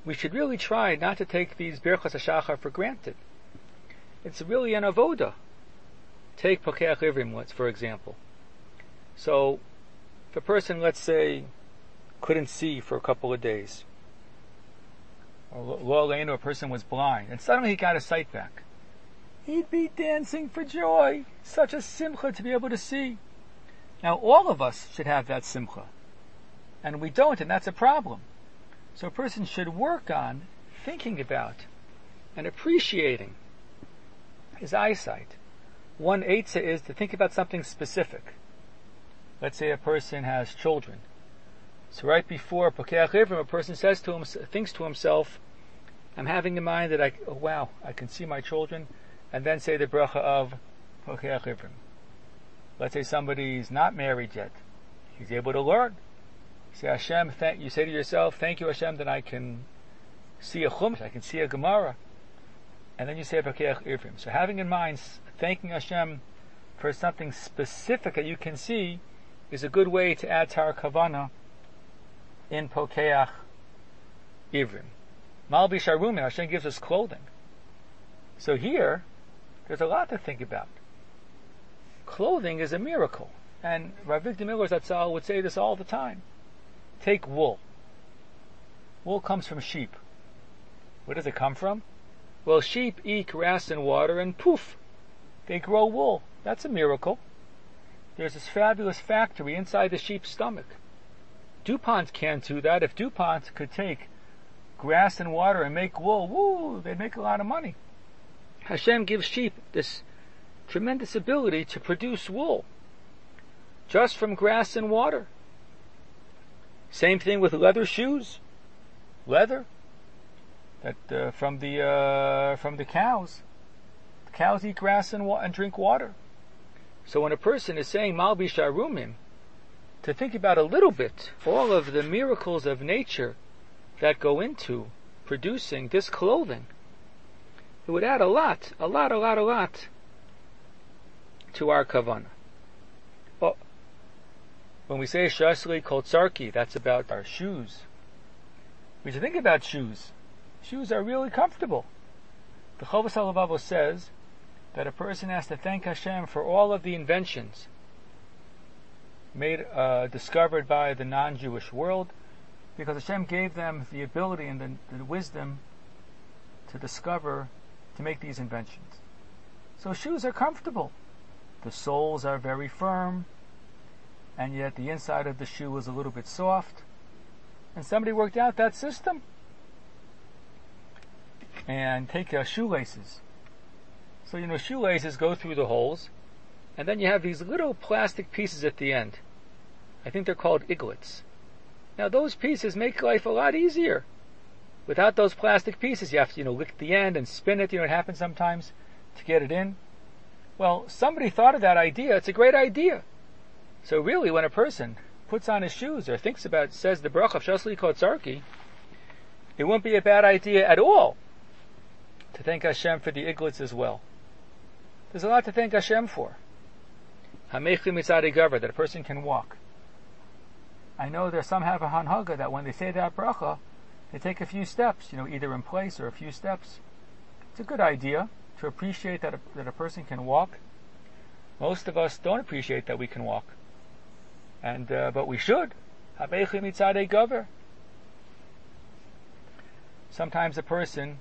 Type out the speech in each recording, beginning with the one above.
we should really try not to take these Birchas HaShachar for granted. It's really an avoda. Take Pokeach Ivrim, for example. So, if a person, let's say, couldn't see for a couple of days, or lo aleinu, a person was blind, and suddenly he got his sight back, he'd be dancing for joy. Such a simcha to be able to see. Now, all of us should have that simcha, and we don't, and that's a problem. So a person should work on thinking about and appreciating his eyesight. One eitzah is to think about something specific. Let's say a person has children. So right before Pokeach Ivrim, a person thinks to himself, I'm having in mind that I can see my children, and then say the bracha of Pokeach Ivrim. Let's say somebody's not married yet. He's able to learn. You say, Hashem, you say to yourself, thank you, Hashem, that I can see a chumash, I can see a Gemara. And then you say Pokeach Ivrim. So having in mind, thanking Hashem for something specific that you can see is a good way to add to our kavanah in Pokeach Ivrim. Malbish Arumin, Hashem gives us clothing. So here, there's a lot to think about. Clothing is a miracle. And Rav Avigdor Miller Zatzal would say this all the time. Take wool. Wool comes from sheep. Where does it come from? Well, sheep eat grass and water and poof, they grow wool. That's a miracle. There's this fabulous factory inside the sheep's stomach. DuPont can't do that. If DuPont could take grass and water and make wool, they'd make a lot of money. Hashem gives sheep this tremendous ability to produce wool just from grass and water. Same thing with leather shoes. Leather that from the cows. The cows eat grass and drink water. So when a person is saying Malbish Arumim, to think about a little bit all of the miracles of nature that go into producing this clothing, it would add a lot to our kavanah. Well, when we say Shasli Koltsarki, that's about our shoes. We should think about shoes. Shoes are really comfortable. The Chovos HaLevavos says that a person has to thank Hashem for all of the inventions discovered by the non-Jewish world, because Hashem gave them the ability and the wisdom to make these inventions. So shoes are comfortable. The soles are very firm, and yet the inside of the shoe is a little bit soft. And somebody worked out that system. And take shoelaces. So, shoelaces go through the holes, and then you have these little plastic pieces at the end. I think they're called iglets. Now, those pieces make life a lot easier. Without those plastic pieces, you have to, lick the end and spin it. It happens sometimes to get it in. Well, somebody thought of that idea. It's a great idea. So really, when a person puts on his shoes or says the bracha of Shasli Kotzarki, it won't be a bad idea at all to thank Hashem for the iglets as well. There's a lot to thank Hashem for. Hamechli Mitzadei Gavar, that a person can walk. I know there some have a hanhaga that when they say that bracha, they take a few steps, either in place or a few steps. It's a good idea to appreciate that a person can walk. Most of us don't appreciate that we can walk. But we should. Hamechli Mitzadei Gavar. Sometimes a person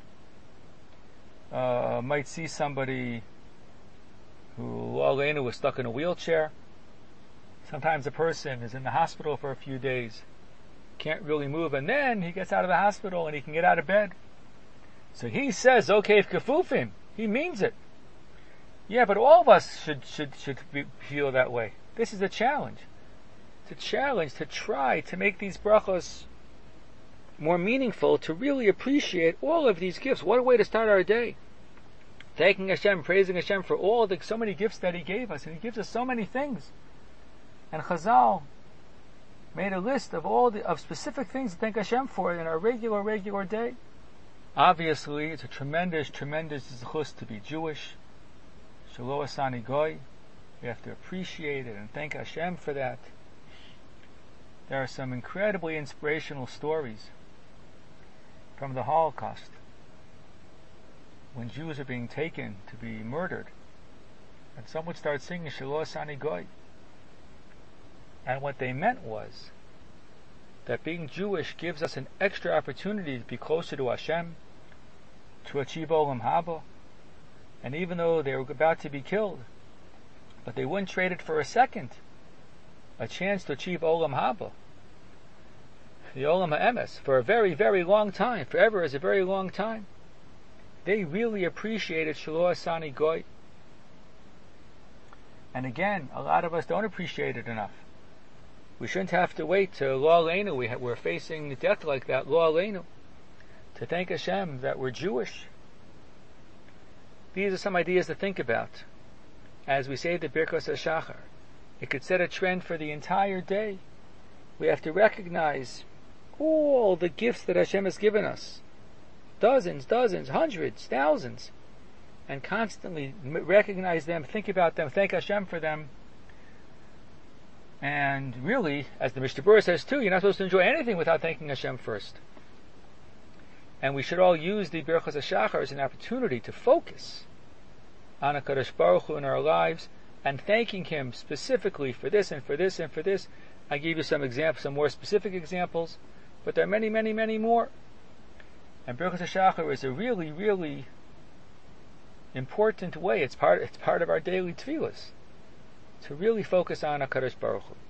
might see somebody who was stuck in a wheelchair. Sometimes a person is in the hospital for a few days, can't really move, and then he gets out of the hospital and he can get out of bed. So he says, okay, kefufim. He means it. Yeah, but all of us should feel that way. This is a challenge. It's a challenge to try to make these brachos more meaningful, to really appreciate all of these gifts. What a way to start our day. Thanking Hashem, praising Hashem for so many gifts that He gave us. And He gives us so many things. And Chazal made a list of specific things to thank Hashem for in our regular day. Obviously, it's a tremendous zechus to be Jewish. Shelo Asani Goy. We have to appreciate it and thank Hashem for that. There are some incredibly inspirational stories. from the Holocaust, when Jews are being taken to be murdered, and some would start singing Shiloh Sani Goy. And what they meant was that being Jewish gives us an extra opportunity to be closer to Hashem, to achieve Olam Haba. And even though they were about to be killed, but they wouldn't trade it for a second, a chance to achieve Olam Haba, the Olam HaEmes, for a very, very long time. Forever is a very long time. They really appreciated Shiloh Sani Goy. And again, a lot of us don't appreciate it enough. We shouldn't have to wait to Lo Aleinu. We're facing death like that, Lo Aleinu, to thank Hashem that we're Jewish. These are some ideas to think about as we say the Birkos HaShachar. It could set a trend for the entire day. We have to recognize all the gifts that Hashem has given us. Dozens, hundreds, thousands. And constantly recognize them, think about them, thank Hashem for them. And really, as the Mishnah Berurah says too, you're not supposed to enjoy anything without thanking Hashem first. And we should all use the Birchos HaShachar as an opportunity to focus on HaKadosh Baruch Hu in our lives and thanking Him specifically for this and for this and for this. I gave you some examples, some more specific examples, but there are many, many, many more. And Birchos HaShachar is a really, really important way. It's part of our daily tefillas to really focus on HaKadosh Baruch Hu.